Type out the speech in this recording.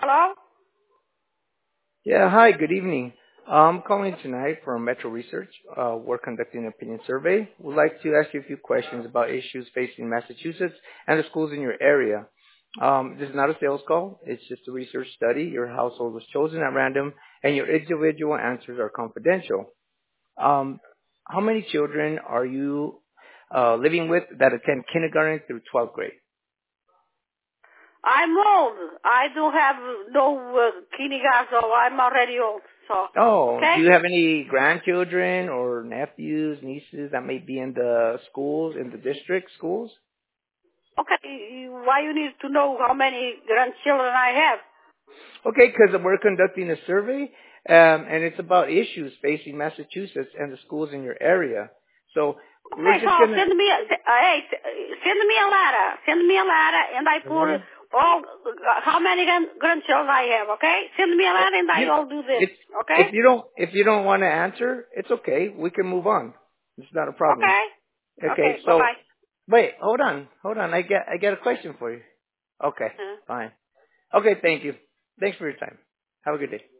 Hello? Yeah, hi, good evening. I'm calling tonight from Metro Research. We're conducting an opinion survey. We'd like to ask you a few questions about issues facing Massachusetts and the schools in your area. This is not a sales call. It's just a research study. Your household was chosen at random, and your individual answers are confidential. How many children are you living with that attend kindergarten through 12th grade? I'm old. I don't have no kindergarten, so I'm already old. So, Oh, okay? do you have any grandchildren or nephews, nieces that may be in the schools, in the district schools? Okay, why you need to know how many grandchildren I have? Okay, because we're conducting a survey, and it's about issues facing Massachusetts and the schools in your area. So we're Okay, so just gonna. send me send me a letter. Send me a letter, and I A put letter? all how many grandchildren I have. Okay, send me a letter, and I You, will do this. it's, Okay? if you don't want to answer, it's okay. We can move on. It's not a problem. Okay. Okay. Okay, Bye so bye. wait, hold on. I get a question for you. Okay, fine. Okay, thank you. Thanks for your time. Have a good day.